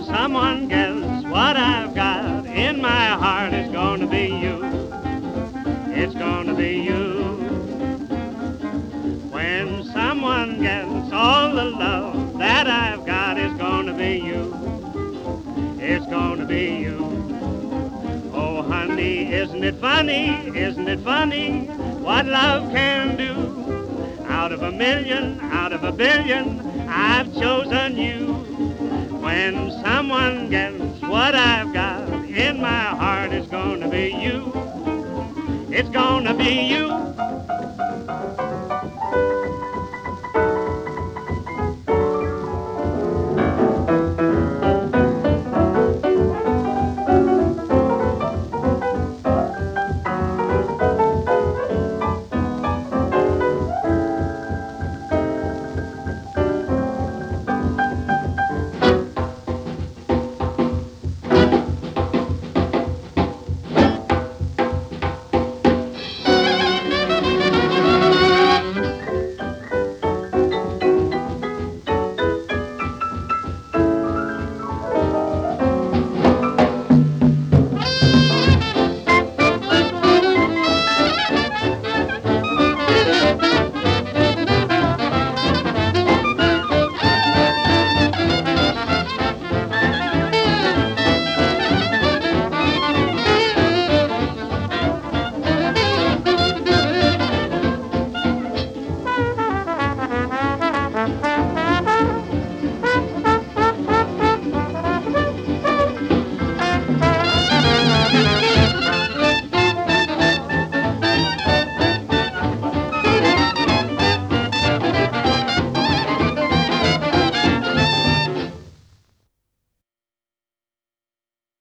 someone gets what I've got in my heart, it's gonna be you. It's gonna be you. When someone gets all the love that I've got, it's gonna be you. It's gonna be you. Oh, honey, isn't it funny? Isn't it funny what love can do? Out of a million, out of a billion, I've chosen you. When someone gets what I've got in my heart, it's gonna be you. It's gonna be you.